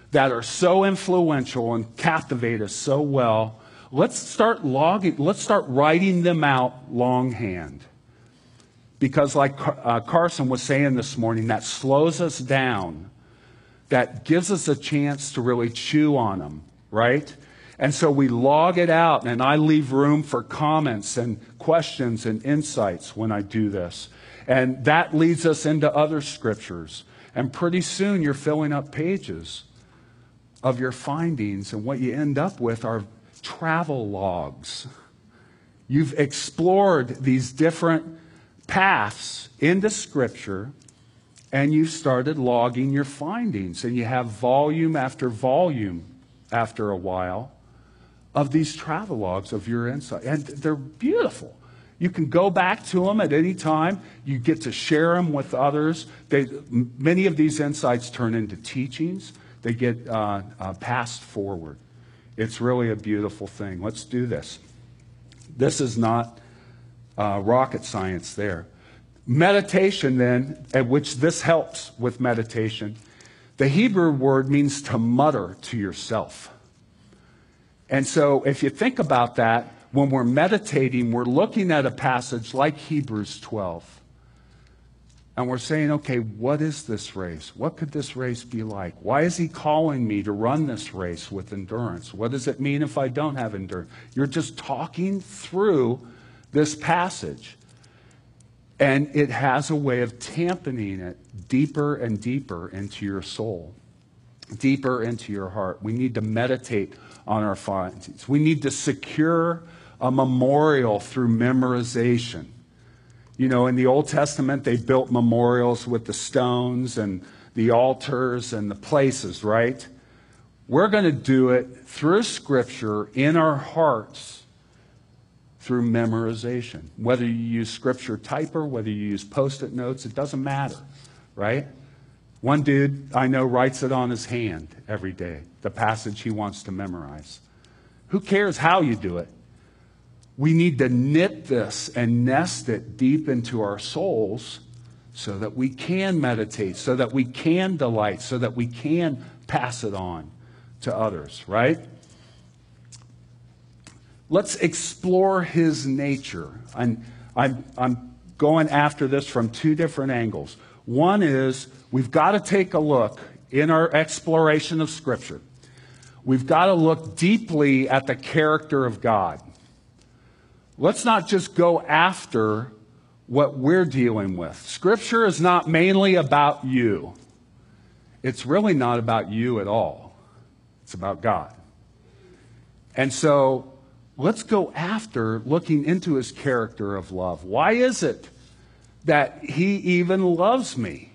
that are so influential and captivate us so well, let's start writing them out longhand. Because like Carson was saying this morning, that slows us down. That gives us a chance to really chew on them, right? And so we log it out, and I leave room for comments and questions and insights when I do this. And that leads us into other scriptures. And pretty soon you're filling up pages of your findings, and what you end up with are travel logs. You've explored these different paths into Scripture, and you've started logging your findings, and you have volume after volume after a while of these travel logs of your insight. And they're beautiful. You can go back to them at any time. You get to share them with others. Many of these insights turn into teachings. They get passed forward. It's really a beautiful thing. Let's do this. This is not rocket science there. Meditation, then, at which this helps with meditation, the Hebrew word means to mutter to yourself. And so if you think about that, when we're meditating, we're looking at a passage like Hebrews 12. And we're saying, okay, what is this race? What could this race be like? Why is he calling me to run this race with endurance? What does it mean if I don't have endurance? You're just talking through this passage. And it has a way of tamping it deeper and deeper into your soul, deeper into your heart. We need to meditate on our findings. We need to secure a memorial through memorization. You know, in the Old Testament, they built memorials with the stones and the altars and the places, right? We're going to do it through Scripture in our hearts through memorization. Whether you use Scripture typer, whether you use Post-it notes, it doesn't matter, right? One dude I know writes it on his hand every day, the passage he wants to memorize. Who cares how you do it? We need to knit this and nest it deep into our souls so that we can meditate, so that we can delight, so that we can pass it on to others, right? Let's explore his nature. And I'm going after this from two different angles. One is we've got to take a look in our exploration of Scripture. We've got to look deeply at the character of God. Let's not just go after what we're dealing with. Scripture is not mainly about you. It's really not about you at all. It's about God. And so let's go after looking into his character of love. Why is it that he even loves me?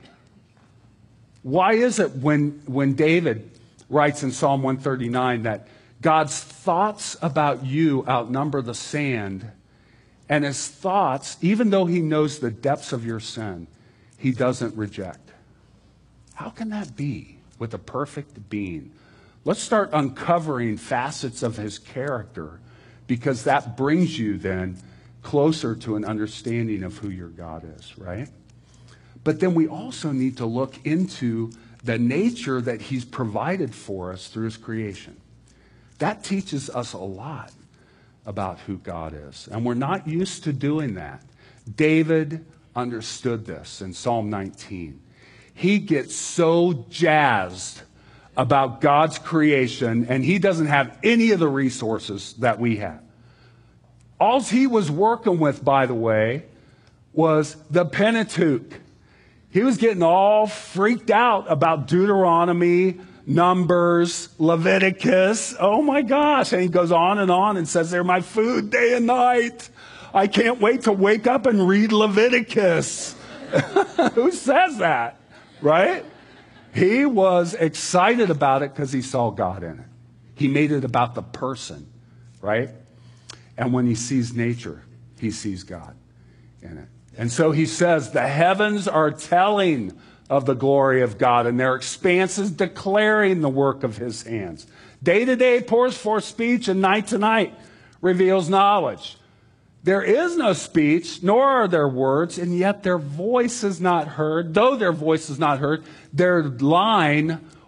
Why is it when David writes in Psalm 139 that God's thoughts about you outnumber the sand, and his thoughts, even though he knows the depths of your sin, he doesn't reject? How can that be with a perfect being? Let's start uncovering facets of his character, because that brings you then closer to an understanding of who your God is, right? But then we also need to look into the nature that he's provided for us through his creation. That teaches us a lot about who God is. And we're not used to doing that. David understood this in Psalm 19. He gets so jazzed about God's creation, and he doesn't have any of the resources that we have. All he was working with, by the way, was the Pentateuch. He was getting all freaked out about Deuteronomy, Numbers, Leviticus. Oh my gosh. And he goes on and says, they're my food day and night. I can't wait to wake up and read Leviticus. Who says that? Right? He was excited about it because he saw God in it. He made it about the person, right? And when he sees nature, he sees God in it. And so he says, the heavens are telling of the glory of God, and their expanses declaring the work of his hands. Day to day pours forth speech, and night to night reveals knowledge. There is no speech, nor are there words, and yet their voice is not heard. Though their voice is not heard, their line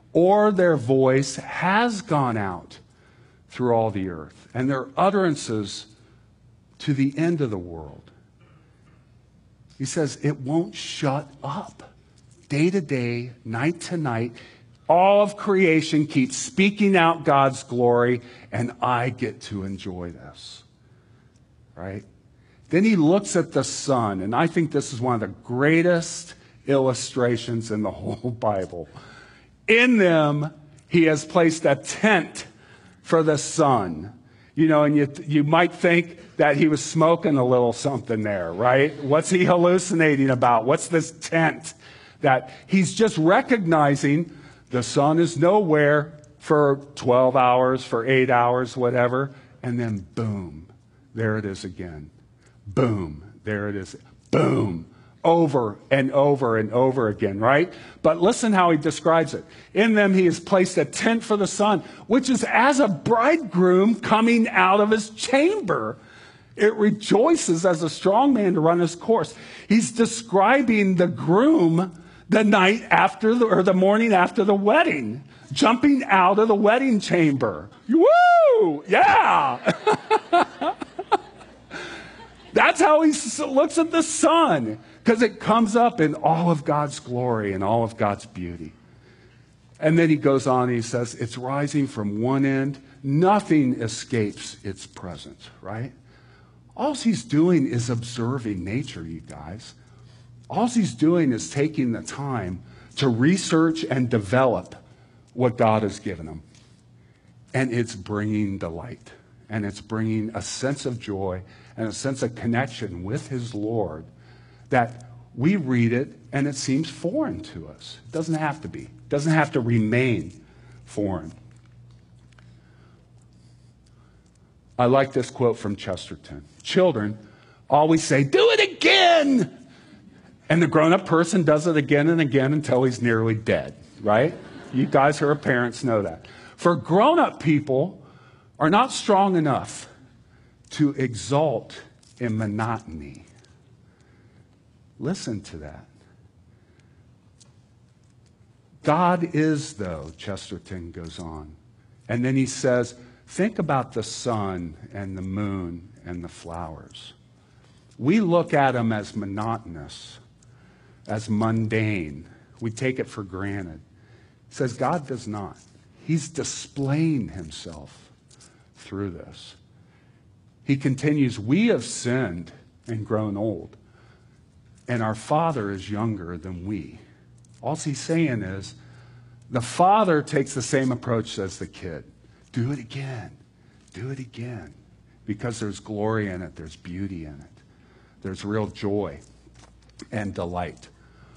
or their voice has gone out through all the earth, and their utterances to the end of the world. He says it won't shut up. Day to day, night to night, all of creation keeps speaking out God's glory, and I get to enjoy this. Right? Then he looks at the sun, and I think this is one of the greatest illustrations in the whole Bible. In them, he has placed a tent for the sun. You know, and you might think that he was smoking a little something there, right? What's he hallucinating about? What's this tent? That he's just recognizing the sun is nowhere for 12 hours, for 8 hours, whatever. And then boom, there it is again. Boom, there it is. Boom, over and over and over again, right? But listen how he describes it. In them he has placed a tent for the sun, which is as a bridegroom coming out of his chamber. It rejoices as a strong man to run his course. He's describing the groom the night after or the morning after the wedding, jumping out of the wedding chamber. Woo! Yeah! That's how he looks at the sun, because it comes up in all of God's glory and all of God's beauty. And then he goes on and he says, it's rising from one end. Nothing escapes its presence, right? All he's doing is observing nature, you guys. All he's doing is taking the time to research and develop what God has given him. And it's bringing delight. And it's bringing a sense of joy and a sense of connection with his Lord that we read it and it seems foreign to us. It doesn't have to be. It doesn't have to remain foreign. I like this quote from Chesterton. Children always say, do it again. And the grown-up person does it again and again until he's nearly dead, right? You guys who are parents know that. For grown-up people are not strong enough to exult in monotony. Listen to that. God is, though, Chesterton goes on. And then he says, think about the sun and the moon and the flowers. We look at them as monotonous, as mundane. We take it for granted. He says God does not. He's displaying himself through this. He continues, we have sinned and grown old, and our Father is younger than we. All he's saying is, the Father takes the same approach as the kid. Do it again. Do it again. Because there's glory in it. There's beauty in it. There's real joy and delight.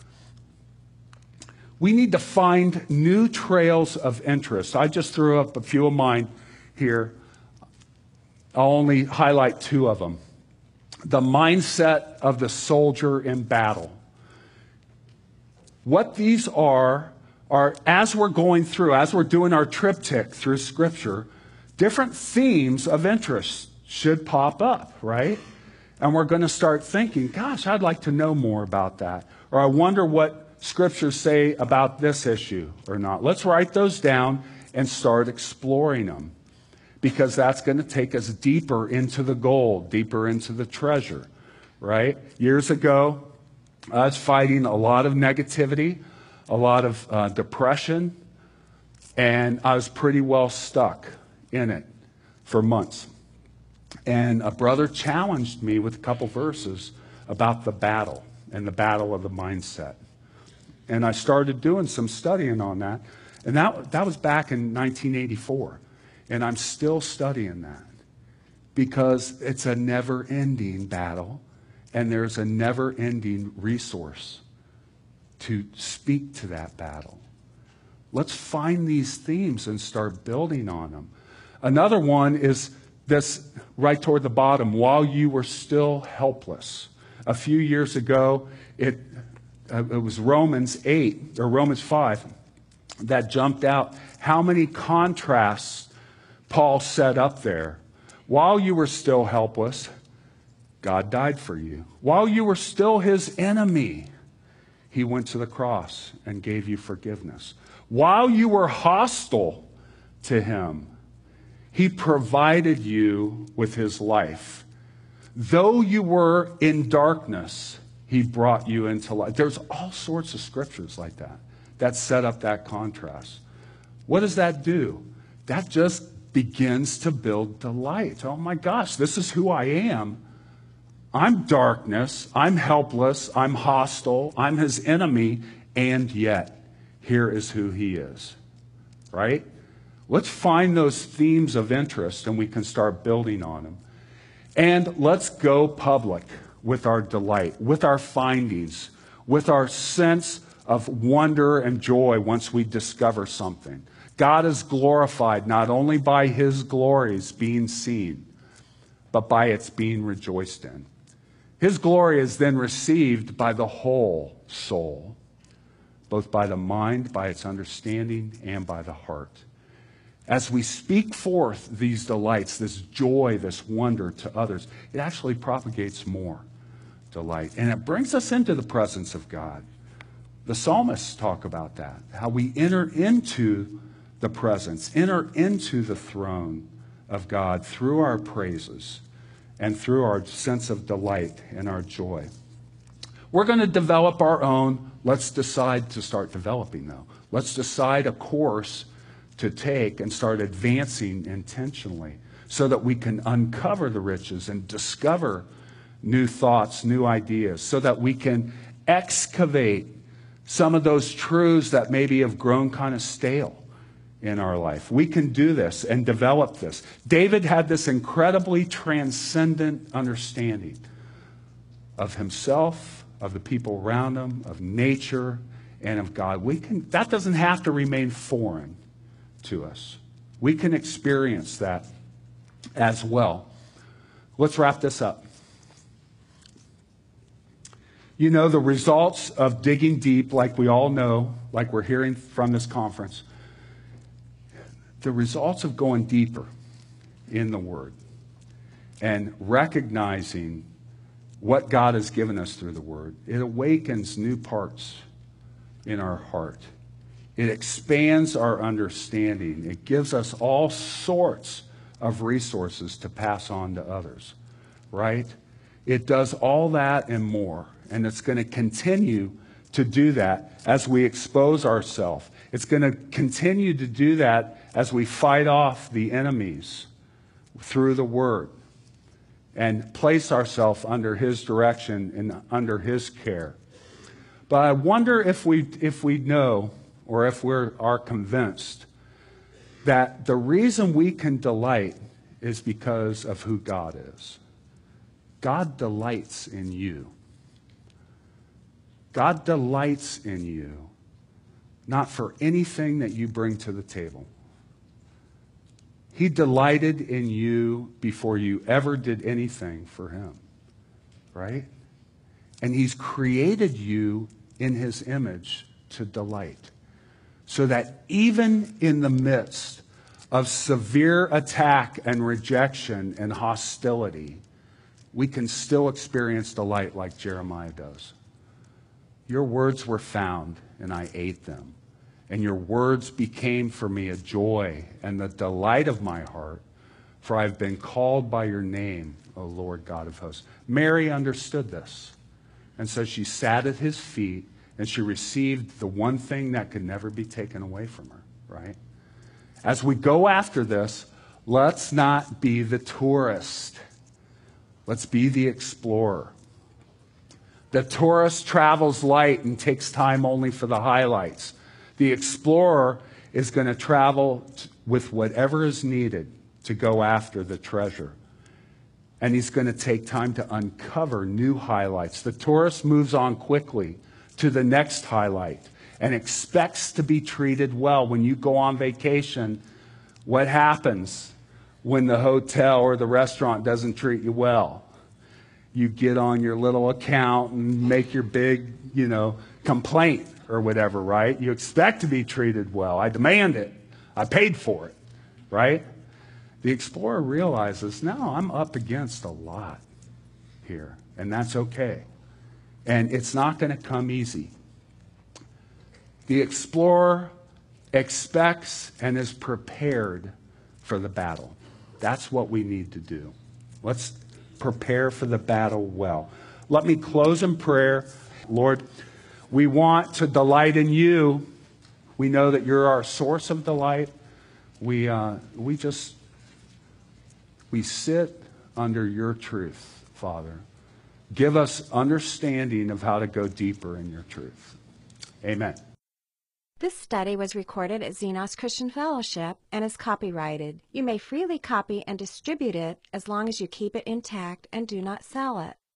We need to find new trails of interest. I just threw up a few of mine here. I'll only highlight two of them. The mindset of the soldier in battle. What these are as we're going through, as we're doing our triptych through Scripture, different themes of interest should pop up, right? And we're going to start thinking, gosh, I'd like to know more about that. Or I wonder what Scriptures say about this issue or not. Let's write those down and start exploring them, because that's going to take us deeper into the gold, deeper into the treasure, right? Years ago, I was fighting a lot of negativity, a lot of depression, and I was pretty well stuck in it for months. And a brother challenged me with a couple verses about the battle and the battle of the mindset. And I started doing some studying on that. And that was back in 1984. And I'm still studying that because it's a never-ending battle, and there's a never-ending resource to speak to that battle. Let's find these themes and start building on them. Another one is this right toward the bottom, while you were still helpless. A few years ago, it was Romans 8 or Romans 5 that jumped out. How many contrasts Paul set up there. While you were still helpless, God died for you. While you were still his enemy, he went to the cross and gave you forgiveness. While you were hostile to him, he provided you with his life. Though you were in darkness, he brought you into light. There's all sorts of scriptures like that set up that contrast. What does that do? That just begins to build delight. Oh my gosh, this is who I am. I'm darkness, I'm helpless, I'm hostile, I'm his enemy, and yet here is who he is. Right? Let's find those themes of interest and we can start building on them. And let's go public with our delight, with our findings, with our sense of wonder and joy once we discover something. God is glorified not only by his glories being seen, but by its being rejoiced in. His glory is then received by the whole soul, both by the mind, by its understanding, and by the heart. As we speak forth these delights, this joy, this wonder to others, it actually propagates more delight. And it brings us into the presence of God. The psalmists talk about that, how we enter into the presence, enter into the throne of God through our praises and through our sense of delight and our joy. We're going to develop our own. Let's decide to start developing, though. Let's decide a course to take and start advancing intentionally so that we can uncover the riches and discover new thoughts, new ideas, so that we can excavate some of those truths that maybe have grown kind of stale in our life. We can do this and develop this. David had this incredibly transcendent understanding of himself, of the people around him, of nature, and of God. That doesn't have to remain foreign to us. We can experience that as well. Let's wrap this up. You know, the results of digging deep, like we all know, like we're hearing from this conference, the results of going deeper in the Word and recognizing what God has given us through the Word, it awakens new parts in our heart. It expands our understanding. It gives us all sorts of resources to pass on to others, right? It does all that and more. And it's going to continue to do that as we expose ourselves. It's going to continue to do that as we fight off the enemies through the Word and place ourselves under his direction and under his care. But I wonder if we know, or if we are convinced, that the reason we can delight is because of who God is. God delights in you. God delights in you, not for anything that you bring to the table. He delighted in you before you ever did anything for him, right? And he's created you in his image to delight, so that even in the midst of severe attack and rejection and hostility, we can still experience delight like Jeremiah does. Your words were found, and I ate them. And your words became for me a joy and the delight of my heart, for I have been called by your name, O Lord God of hosts. Mary understood this. And so she sat at his feet, and she received the one thing that could never be taken away from her, right? As we go after this, let's not be the tourist. Let's be the explorer. The tourist travels light and takes time only for the highlights. The explorer is going to travel with whatever is needed to go after the treasure. And he's going to take time to uncover new highlights. The tourist moves on quickly to the next highlight and expects to be treated well. When you go on vacation, what happens when the hotel or the restaurant doesn't treat you well? You get on your little account and make your big, complaint or whatever, right? You expect to be treated well. I demand it. I paid for it, right? The explorer realizes, no, I'm up against a lot here, and that's okay. And it's not going to come easy. The explorer expects and is prepared for the battle. That's what we need to do. Let's prepare for the battle well. Let me close in prayer. Lord, we want to delight in you. We know that you're our source of delight. We sit under your truth, Father. Give us understanding of how to go deeper in your truth. Amen. This study was recorded at Xenos Christian Fellowship and is copyrighted. You may freely copy and distribute it as long as you keep it intact and do not sell it.